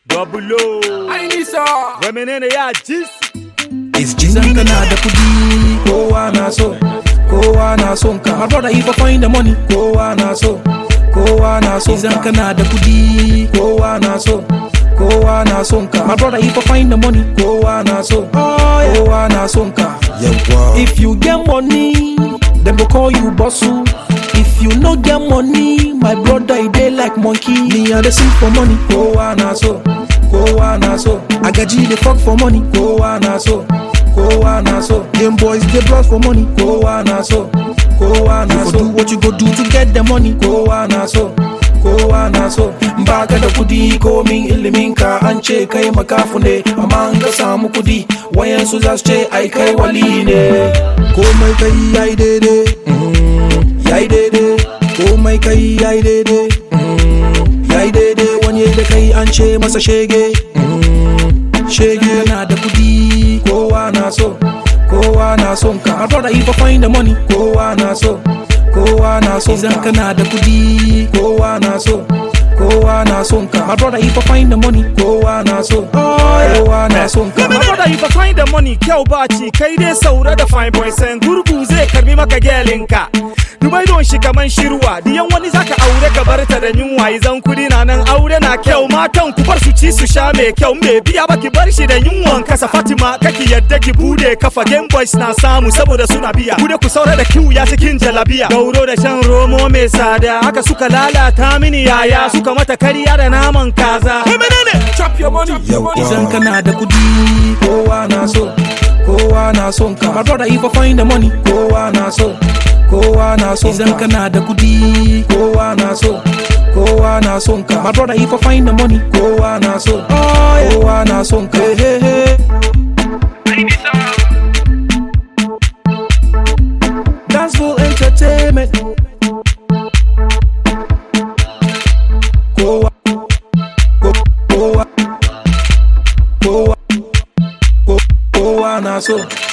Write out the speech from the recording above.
Double O. I need so. Remenene ya jis. It's Idan kana da kudi, kowa na so, kowa na son ka. My brother, if I find the money, kowa na so, kowa na son ka. Idan kana da kudi, kowa na so, kowa na son ka. My brother, if I find the money, kowa na so, kowa na son ka. If you get money, them go call you bossu. If you no get money, my brother, they like monkey. Me and the sing for money, kowa na so, kowa na so. Agaji they fuck for money, kowa na so, kowa na so. Them boys they blood for money, kowa na so, kowa na so. Do what you go do to get the money, kowa na so, kowa na so. Baka da kudi ko min ilimin ka an ce kai makafu ne, amma an ga samu kudi wayan su za su ce ai kai wali ne. Komai kai yayi daidai, yayi daidai. Komai kai yayi daidai, yayi daidai. Wani da kai an ce masa shege, shege na da kudi, kowa na so, kowa na son ka. My brother, if I find the money, kowa na so, kowa na son ka. Idan kana da kudi, kowa na so, kowa na son ka. My brother, if I find the money, kowa na so, kowa na son ka. My brother, if I find the money, kyau baci, kai dai saura da fine boys and gurgu zai karbi maka gelinka. Dubai don shi kaman shirwa, diyan wani zaka aure ka barta da yunwa. Izan kudi na nan aure na kyau, matan ku bar su ci su sha mai kyau. Me biya baki bar shi da yunwan kasa. Fatima kaki yadda ki bude kafa, game boys na samu saboda suna biya. Bude ku saura da kiwu ya cikin jalabiya. Gauro da shan romo mai sada, haka suka lalata mini yaya, suka mata kariya da naman kaza. Chop your money. Idan kana da kudi, kowa na so, kowa na son ka. My brother, if I find the money, kowa na so, kowa na son ka. Idan kana da kudi, kowa na so, kowa na son ka. My brother, if I find the money, kowa na so, kowa na son ka. Hey, hey, Dancehall Entertainment. Kowa, kowa, kowa, kowa na so.